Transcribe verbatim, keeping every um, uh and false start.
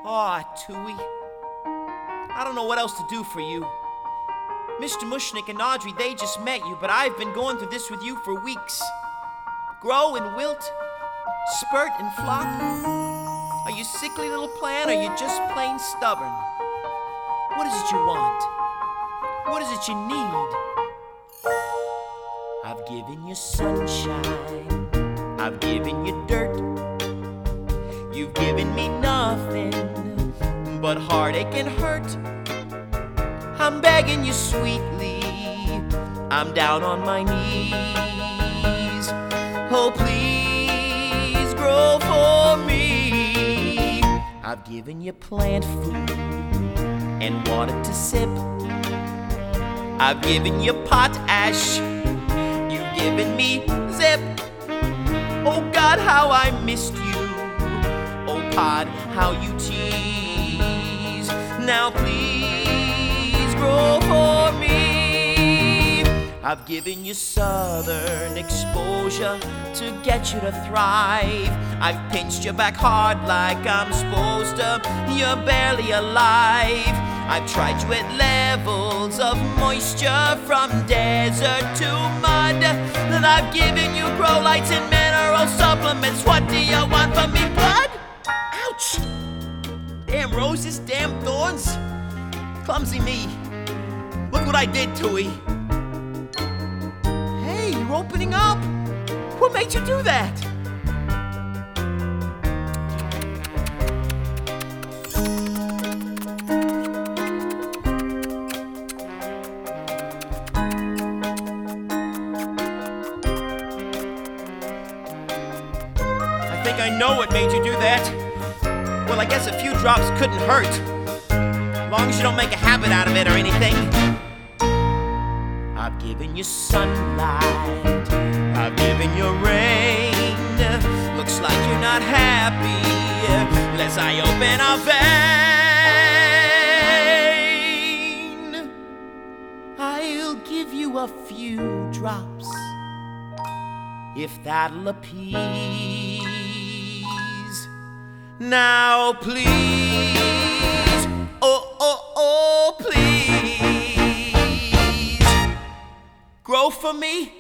Aw, Tui. I don't know what else to do for you. Mister Mushnick and Audrey, they just met you, but I've been going through this with you for weeks. Grow and wilt, spurt and flop. Are you sickly little plant, or are you just plain stubborn? What is it you want? What is it you need? I've given you sunshine, I've given you dirt. You've given me nothing but heartache and hurt. I'm begging you sweetly, I'm down on my knees. Oh, please grow for me. I've given you plant food and water to sip. I've given you potash, you've given me zip. Oh God, how I missed you. Oh Pod, how you tease. Now please grow for me. I've given you southern exposure to get you to thrive. I've pinched you back hard like I'm supposed to. You're barely alive. I've tried you at levels of moisture from desert to mud. And I've given you grow lights and mineral supplements. What do you want from me, bud? Ouch! Damn roses, damn thorns. Clumsy me. Look what I did, Tui. Hey, you're opening up. What made you do that? I think I know what made you do that. Well, I guess a few drops couldn't hurt. As long as you don't make a habit out of it or anything. I've given you sunlight, I've given you rain. Looks like you're not happy unless I open a vein. I'll give you a few drops if that'll appease. Now please, oh, oh, oh, please, grow for me.